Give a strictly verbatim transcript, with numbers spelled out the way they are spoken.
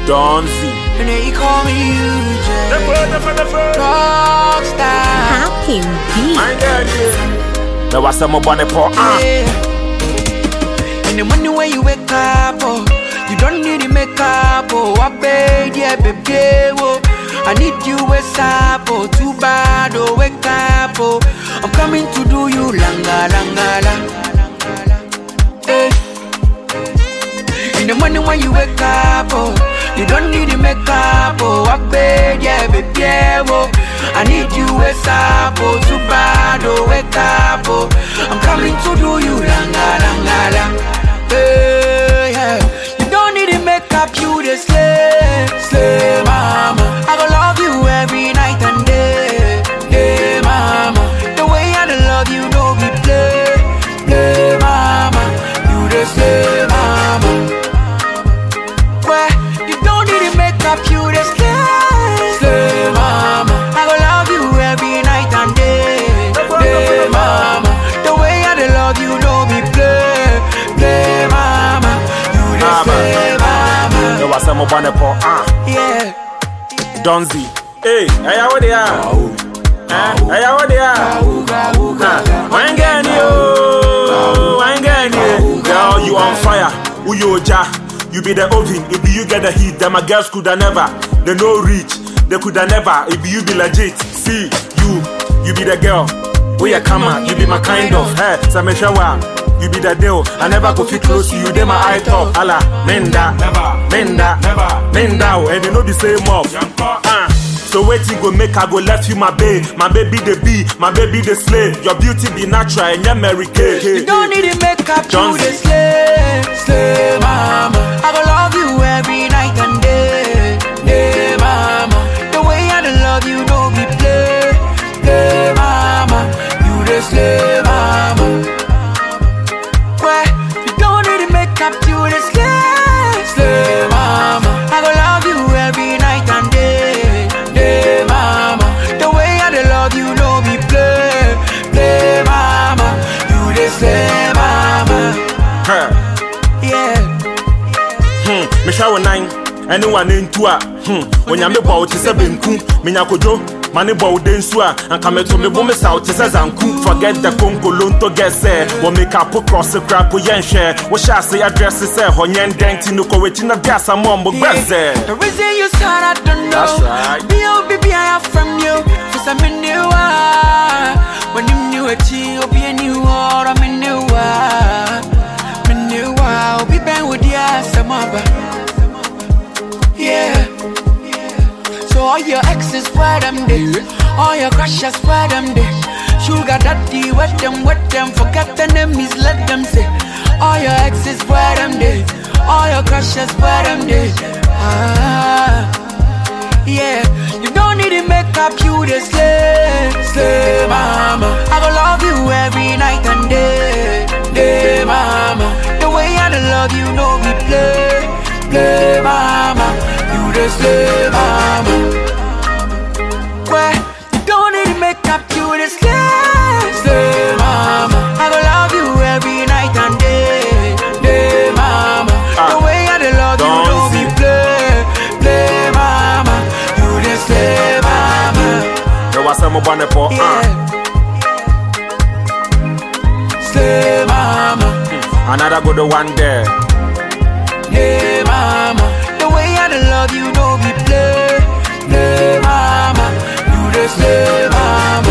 Don't see. And they call me U J. Rockstar. Happy beat. My God, there was some bonnet for ah. In the morning when you wake up, oh, you don't need to make up, oh, I beg, yeah, baby, oh, I need you wake up, oh, too bad, oh, wake up, oh, I'm coming to do you, langa, langa, la. Hey. In the morning when you wake up, oh, you don't need to make up, oh, I beg, yeah, baby, oh, I need you wake up, oh, too bad, oh, wake up, oh, I'm coming to do you, langa, langa, la. Hey, yeah. You don't need to make up, you the slay, slay, mama. I gon' love you every night and day, day, mama. The way I love you, no be play, play, mama. You the slay, mama. Where you don't need to make up, you the slay, slay, mama. I gon' love you every night and day, day, mama. The way I love you, no be play. Play, mama, you just play, mama. There was some bonnet for ah. Yeah. Donzi. Hey, hey, what they are? Hey, what they are? Wine gang you, wine gang you. Girl, you on fire. Who you ja? You be the oven. If you get the heat, then my girls coulda never. They no reach. They coulda never. If you be legit, see you, you be the girl. We a come out. You be my kind of. Hey, some shower. You be the deal. I never go fit close to you. They my eye top. Allah, menda, never, menda, never, menda. And you know the same off. Uh, so wait you go make I go left you my babe. My baby the bee, my baby the slave. Your beauty be natural and you're Mary Kay. You don't need to make up to the slave, slave, mama. I go love you every night and day, day, mama. The way I love you, don't be play, play, mama. You the slave, mama. Up to the slave, slave, mama. I gon' love you every night and day, day, mama. The way I love you, no be play, play, mama. You the slave, mama. Her. Yeah. Hmm. Me shower nine. Anyone into a hmm. When you me bow to seven ku. Me nyakojo. Money bow densua and come to me woman south says and cook forget the congo loan to get say what make up cross the crap we yen share what shall say addresses say honyen dent no ko wetin na gas am mo gbese. The reason you said I don't know. That's right. B O B B I have from you for some new when you knew a T O B a new or I'm a new me new I'll be bang with ya some other. Yeah. So all your exes where them dey, all your crushes where them dey. Sugar daddy wet them, wet them. Forget the enemies, let them say. All your exes where them dey, all your crushes where them dey. Ah, yeah. You don't need to make up, you the slave, slave, mama. I gon' love you every night and day, day, mama. The way I love you, no be play, play, mama. You the slave, mama. Where you don't need to make up, you the slave, slave, mama. I gon' love you every night and day, day, mama. Ah, the way I love you, don't be play, play, mama. You the slave, mama. There was some bonnet for ah. Slave, mama. Hmm. Another good one there. Hey, mama. The way I love you, don't be play, play, mama. You the slave, mama.